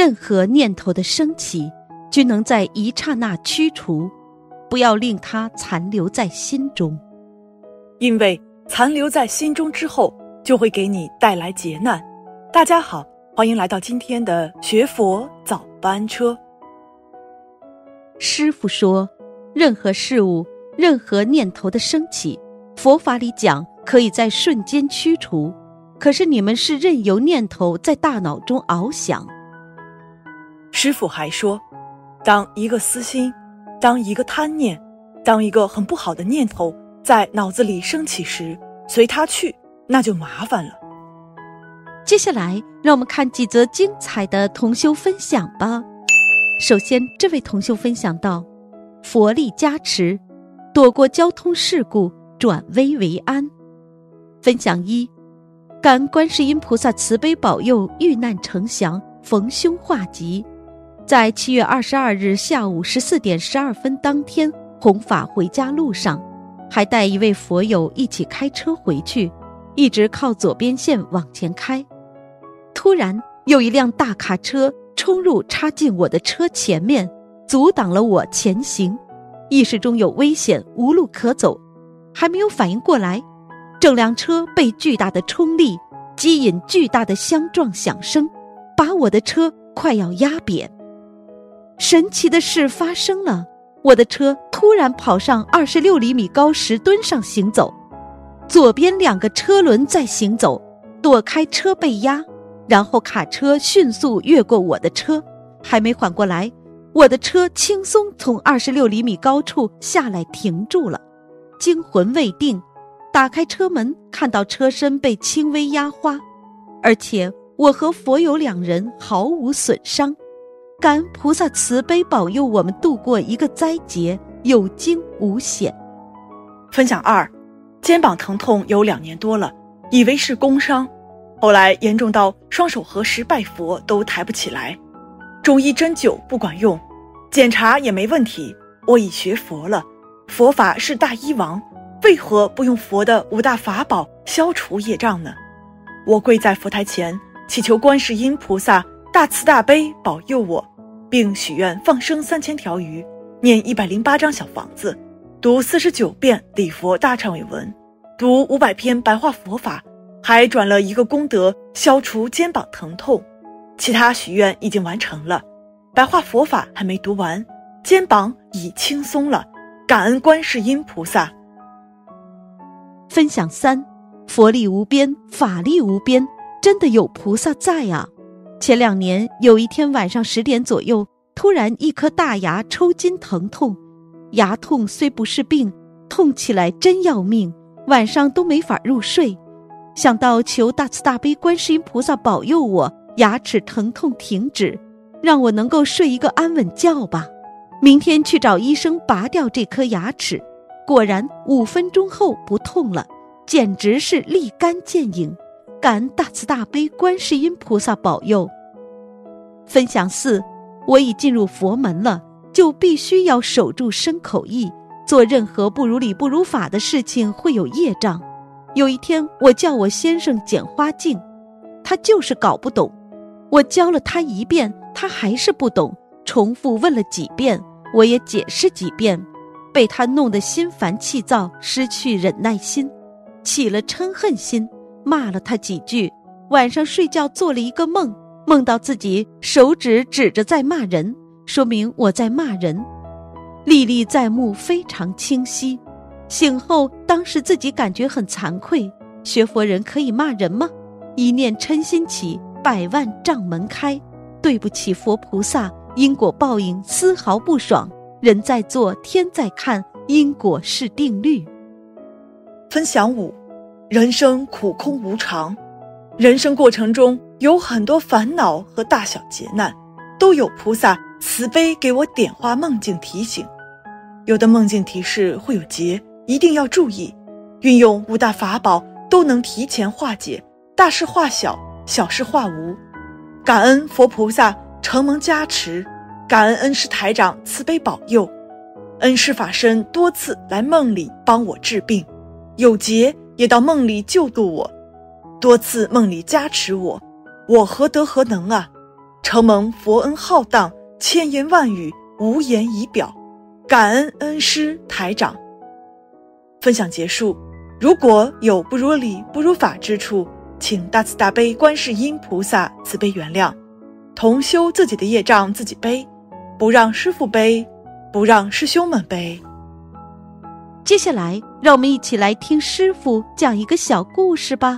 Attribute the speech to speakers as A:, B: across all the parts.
A: 任何念头的升起，均能在一刹那驱除，不要令它残留在心中。
B: 因为残留在心中之后，就会给你带来劫难。大家好，欢迎来到今天的学佛早班车。
A: 师父说，任何事物、任何念头的升起，佛法里讲可以在瞬间驱除，可是你们是任由念头在大脑中翱翔。
B: 师父还说，当一个私心，当一个贪念，当一个很不好的念头在脑子里升起时，随它去，那就麻烦了。
A: 接下来让我们看几则精彩的同修分享吧。首先，这位同修分享到，佛力加持，躲过交通事故，转危为安。分享一，感恩观世音菩萨慈悲保佑，遇难成祥，逢凶化吉。在7月22日下午14点12分当天，弘法回家路上，还带一位佛友一起开车回去，一直靠左边线往前开。突然有一辆大卡车冲入插进我的车前面，阻挡了我前行，意识中有危险，无路可走，还没有反应过来，整辆车被巨大的冲力激引，巨大的相撞响声把我的车快要压扁。神奇的事发生了，我的车突然跑上26厘米高石墩上行走，左边2个车轮在行走，躲开车被压，然后卡车迅速越过我的车，还没缓过来，我的车轻松从26厘米高处下来停住了。惊魂未定，打开车门，看到车身被轻微压花，而且我和佛友2人毫无损伤。感恩菩萨慈悲保佑我们度过一个灾劫，有惊无险。
B: 分享2，肩膀疼痛有2年多了，以为是工伤，后来严重到双手合十拜佛都抬不起来，中医针灸不管用，检查也没问题。我已学佛了，佛法是大医王，为何不用佛的5大法宝消除业障呢？我跪在佛台前，祈求观世音菩萨大慈大悲保佑我，并许愿放生3000条鱼，念108张小房子，读49遍礼佛大忏悔文，读500篇白话佛法，还转了一个功德消除肩膀疼痛。其他许愿已经完成了，白话佛法还没读完，肩膀已轻松了，感恩观世音菩萨。
A: 分享3，佛力无边，法力无边，真的有菩萨在啊。前2年有一天晚上10点左右，突然一颗大牙抽筋疼痛，牙痛虽不是病，痛起来真要命，晚上都没法入睡。想到求大慈大悲观世音菩萨保佑我牙齿疼痛停止，让我能够睡一个安稳觉吧。明天去找医生拔掉这颗牙齿，果然5分钟后不痛了，简直是立竿见影，感恩大慈大悲观世音菩萨保佑。分享4，我已进入佛门了，就必须要守住身口意，做任何不如理不如法的事情会有业障。有一天我叫我先生捡花镜，他就是搞不懂，我教了他1遍，他还是不懂，重复问了几遍，我也解释几遍，被他弄得心烦气躁，失去忍耐心，起了嗔恨心，骂了他几句。晚上睡觉做了一个梦，梦到自己手指指着在骂人，说明我在骂人，历历在目，非常清晰。醒后当时自己感觉很惭愧，学佛人可以骂人吗？一念嗔心起，100万障门开，对不起佛菩萨，因果报应丝毫不爽，人在做天在看，因果是定律。
B: 分享5，人生苦空无常，人生过程中有很多烦恼和大小劫难，都有菩萨慈悲给我点化梦境提醒。有的梦境提示会有劫，一定要注意，运用5大法宝都能提前化解，大事化小，小事化无。感恩佛菩萨承蒙加持，感恩恩师台长慈悲保佑，恩师法身多次来梦里帮我治病，有劫也到梦里救度我，多次梦里加持我，我何德何能啊！ 承蒙佛恩浩荡，千言万语无言以表，感恩恩师台长。分享结束，如果有不如理不如法之处，请大慈大悲观世音菩萨慈悲原谅，同修自己的业障自己背，不让师父背，不让师兄们背。
A: 接下来让我们一起来听师父讲一个小故事吧。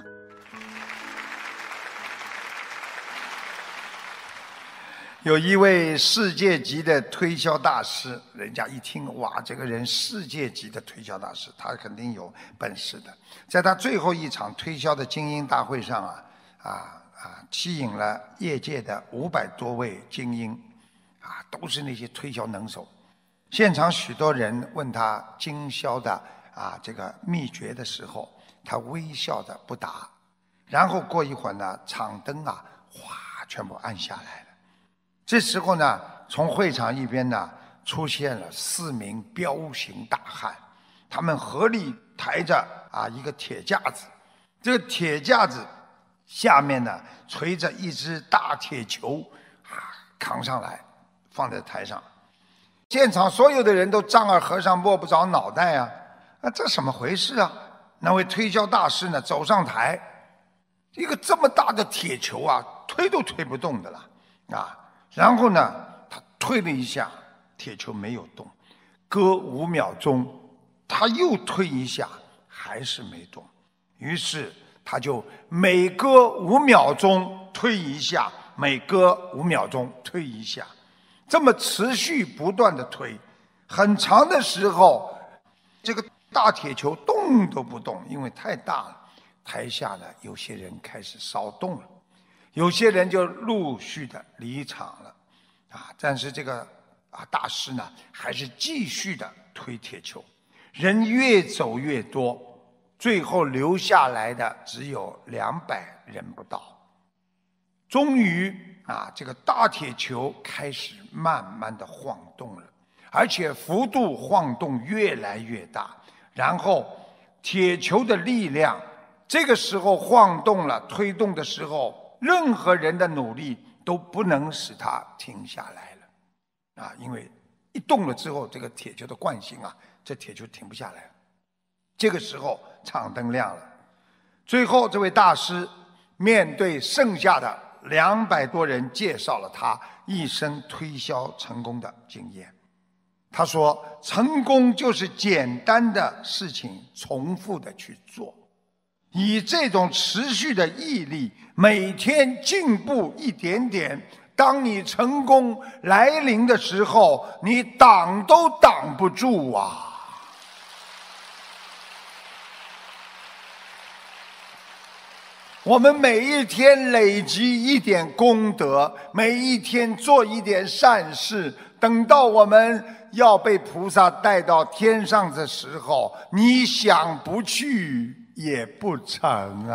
C: 有一位世界级的推销大师，人家一听，哇，这个人世界级的推销大师，他肯定有本事的。在他最后一场推销的精英大会上吸引了业界的500多位精英，都是那些推销能手。现场许多人问他经销的这个秘诀的时候，他微笑的不答。然后过一会儿呢，场灯哗全部暗下来了。这时候呢，从会场一边呢出现了4名彪形大汉，他们合力抬着一个铁架子，这个铁架子下面呢垂着一只大铁球，扛上来放在台上。现场所有的人都丈二和尚摸不着脑袋这什么回事啊？那位推销大师呢走上台，一个这么大的铁球推都推不动的了然后呢他推了一下，铁球没有动，隔5秒钟他又推一下，还是没动。于是他就每隔5秒钟推一下，每隔5秒钟推一下，这么持续不断的推，很长的时候，这个大铁球动都不动，因为太大了。台下呢，有些人开始骚动了，有些人就陆续的离场了，但是这个大师呢，还是继续的推铁球，人越走越多，最后留下来的只有200人不到。终于这个大铁球开始慢慢的晃动了，而且幅度晃动越来越大，然后铁球的力量这个时候晃动了，推动的时候，任何人的努力都不能使它停下来了因为一动了之后，这个铁球的惯性这铁球停不下来了。这个时候场灯亮了，最后这位大师面对剩下的200多人，介绍了他一生推销成功的经验。他说，成功就是简单的事情重复的去做，以这种持续的毅力，每天进步一点点，当你成功来临的时候，你挡都挡不住我们每一天累积一点功德，每一天做一点善事，等到我们要被菩萨带到天上的时候，你想不去也不成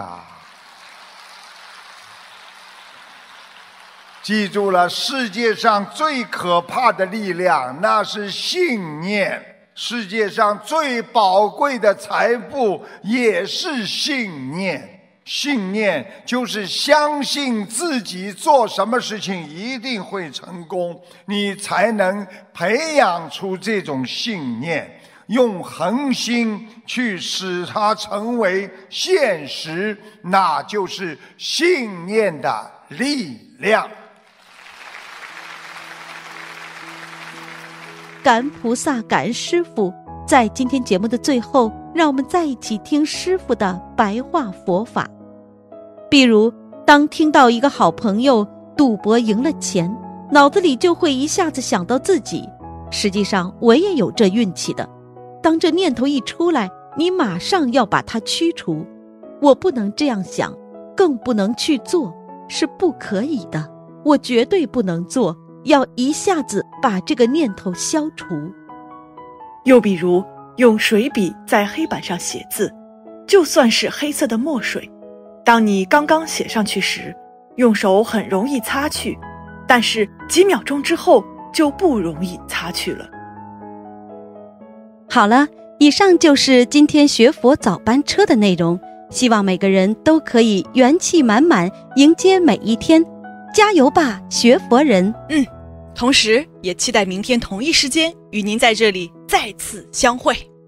C: 记住了，世界上最可怕的力量，那是信念。世界上最宝贵的财富也是信念。信念就是相信自己做什么事情一定会成功，你才能培养出这种信念，用恒心去使它成为现实，那就是信念的力量。
A: 感恩菩萨，感恩师父。在今天节目的最后，让我们再一起听师父的白话佛法。比如，当听到一个好朋友赌博赢了钱，脑子里就会一下子想到自己。实际上，我也有这运气的。当这念头一出来，你马上要把它驱除。我不能这样想，更不能去做，是不可以的。我绝对不能做，要一下子把这个念头消除。
B: 又比如，用水笔在黑板上写字，就算是黑色的墨水，当你刚刚写上去时，用手很容易擦去，但是几秒钟之后就不容易擦去了。
A: 好了，以上就是今天学佛早班车的内容，希望每个人都可以元气满满迎接每一天。 加油吧，学佛人！
B: 同时也期待明天同一时间与您在这里再次相会。